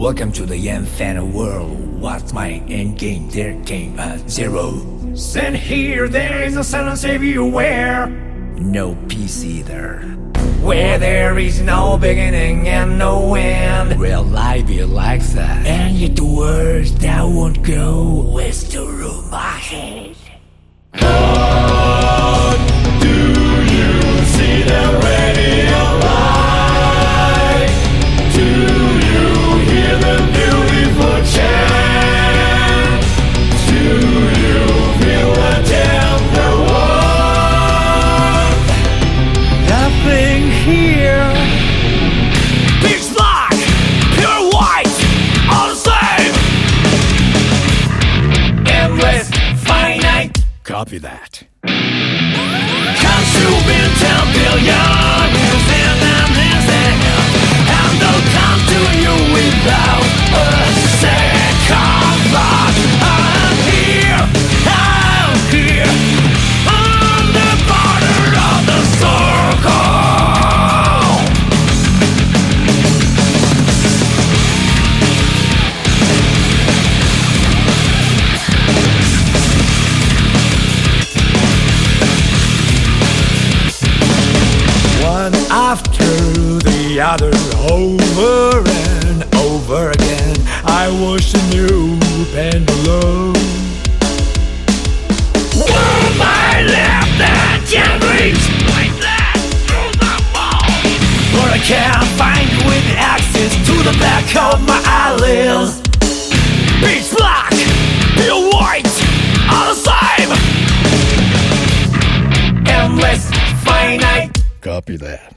Welcome to the infinite world. What's my end game? There came a zero. And here there is no silence everywhere. No peace either. Where there is no beginning and no end. Real life is like that. And yet the words that won't go is through my head. What do you see the radio light? Do you hear the beautiful chant? Do you feel the tender warmth? Nothing here. Pitch black, pure white, all the same. Endless, finite. Copy that. Consuming 10 billion and they'll come to you without a second thought. I'm here on the border of the circle. One after the other, over and over again, I watched a new pendulum. Where my left hand can reach like that through the wall, But I can't find you with access to the back of my eyelids. pitch black, pure white, all the same. Endless, finite. Copy that.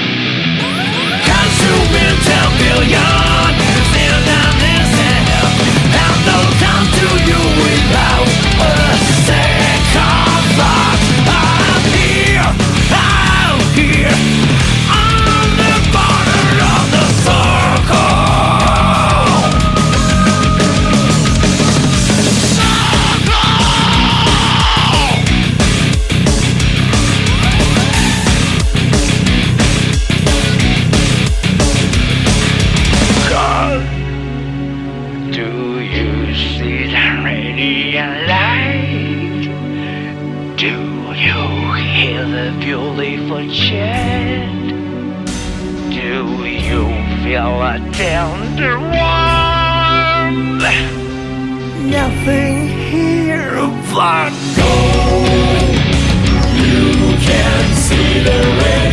Consuming 10 billion and they'll come to you without a second thought. I'm here on the border of the circle. Do you see the radiant light? Do you hear the beautiful chant? Do you feel a tender warmth? Nothing here but You can see the red.